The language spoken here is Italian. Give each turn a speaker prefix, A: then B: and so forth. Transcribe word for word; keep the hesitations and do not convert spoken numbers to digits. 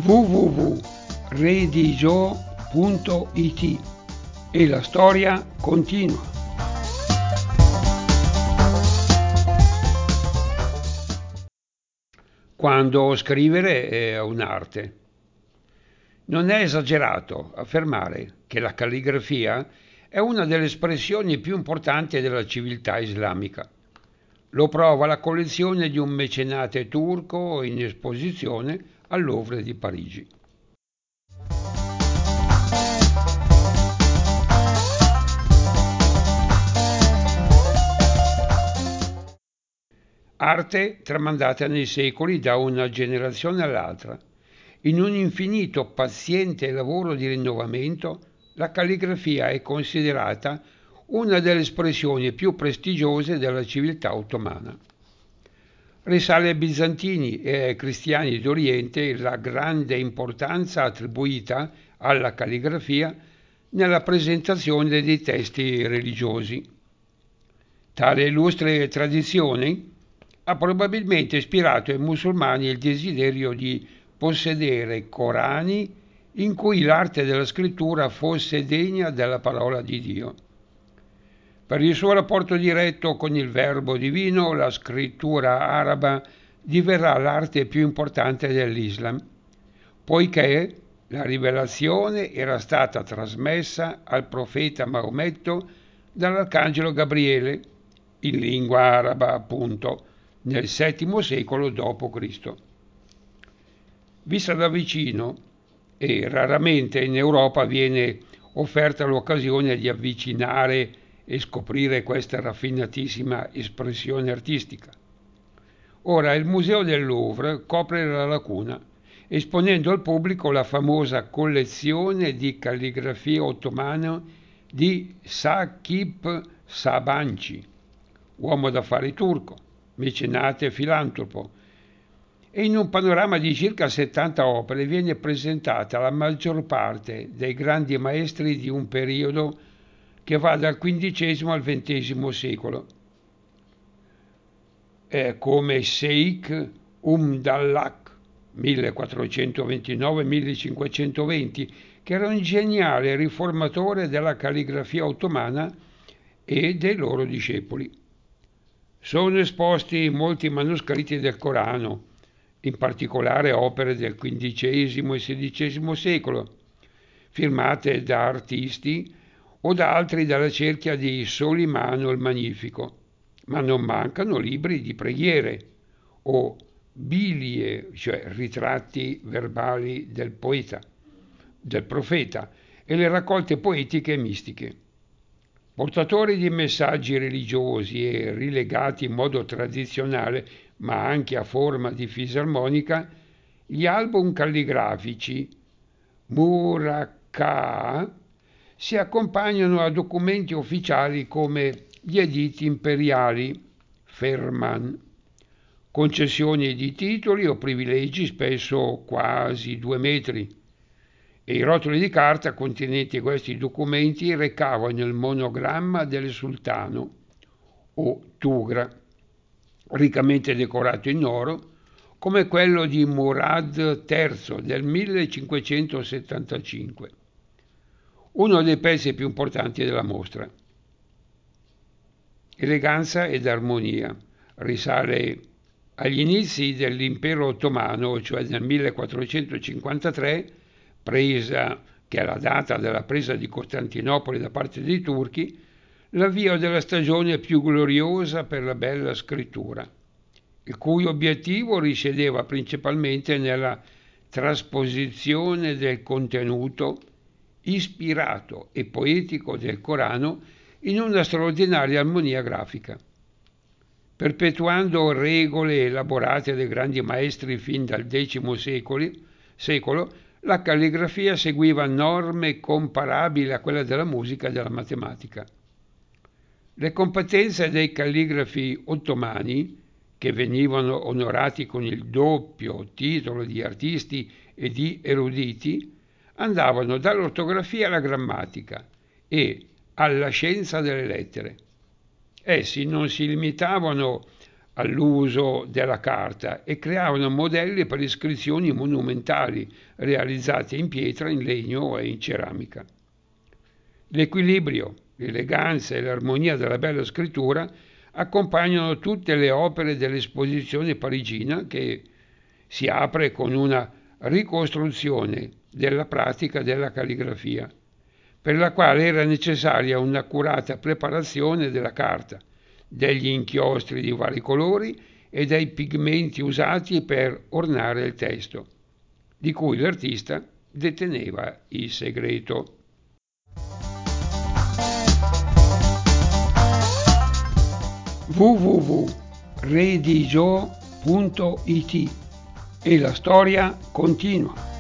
A: w w w punto redigio punto i t e la storia continua. Quando scrivere è un'arte. Non è esagerato affermare che la calligrafia è una delle espressioni più importanti della civiltà islamica. Lo prova la collezione di un mecenate turco in esposizione al Louvre di Parigi. Arte tramandata nei secoli da una generazione all'altra. In un infinito paziente lavoro di rinnovamento, la calligrafia è considerata una delle espressioni più prestigiose della civiltà ottomana. Risale ai bizantini e ai cristiani d'Oriente la grande importanza attribuita alla calligrafia nella presentazione dei testi religiosi. Tale illustre tradizione ha probabilmente ispirato ai musulmani il desiderio di possedere Corani in cui l'arte della scrittura fosse degna della parola di Dio. Per il suo rapporto diretto con il verbo divino, la scrittura araba diverrà l'arte più importante dell'Islam, poiché la rivelazione era stata trasmessa al profeta Maometto dall'arcangelo Gabriele, in lingua araba appunto, nel settimo secolo dopo Cristo. Vista da vicino, e raramente in Europa viene offerta l'occasione di avvicinare e scoprire questa raffinatissima espressione artistica. Ora il Museo del Louvre copre la lacuna, esponendo al pubblico la famosa collezione di calligrafie ottomane di Saqib Sabanci, uomo d'affari turco, mecenate e filantropo, e in un panorama di circa settanta opere viene presentata la maggior parte dei grandi maestri di un periodo che va dal quindicesimo al ventesimo secolo, eh, come Sheikh Umdallak millequattrocentoventinove millecinquecentoventi, che era un geniale riformatore della calligrafia ottomana, e dei loro discepoli. Sono esposti molti manoscritti del Corano, in particolare opere del quindicesimo e sedicesimo secolo, firmate da artisti o da altri dalla cerchia di Solimano il Magnifico, ma non mancano libri di preghiere o bilie, cioè ritratti verbali del poeta, del profeta, e le raccolte poetiche e mistiche. Portatori di messaggi religiosi e rilegati in modo tradizionale, ma anche a forma di fisarmonica, gli album calligrafici Muraqqa si accompagnano a documenti ufficiali come gli editti imperiali Ferman, concessioni di titoli o privilegi spesso quasi due metri, e i rotoli di carta contenenti questi documenti recavano il monogramma del sultano o tugra, riccamente decorato in oro, come quello di Murad terzo del millecinquecentosettantacinque, uno dei pezzi più importanti della mostra. Eleganza ed armonia risale agli inizi dell'impero ottomano, cioè nel millequattrocentocinquantatré, presa, che è la data della presa di Costantinopoli da parte dei turchi, l'avvio della stagione più gloriosa per la bella scrittura, il cui obiettivo risiedeva principalmente nella trasposizione del contenuto ispirato e poetico del Corano in una straordinaria armonia grafica. Perpetuando regole elaborate dai grandi maestri fin dal decimo secoli, secolo, la calligrafia seguiva norme comparabili a quelle della musica e della matematica. Le competenze dei calligrafi ottomani, che venivano onorati con il doppio titolo di artisti e di eruditi, andavano dall'ortografia alla grammatica e alla scienza delle lettere. Essi non si limitavano all'uso della carta e creavano modelli per iscrizioni monumentali realizzate in pietra, in legno e in ceramica. L'equilibrio, l'eleganza e l'armonia della bella scrittura accompagnano tutte le opere dell'esposizione parigina, che si apre con una ricostruzione della pratica della calligrafia, per la quale era necessaria un'accurata preparazione della carta, degli inchiostri di vari colori e dei pigmenti usati per ornare il testo, di cui l'artista deteneva il segreto. w w w punto redigio punto it E la storia continua.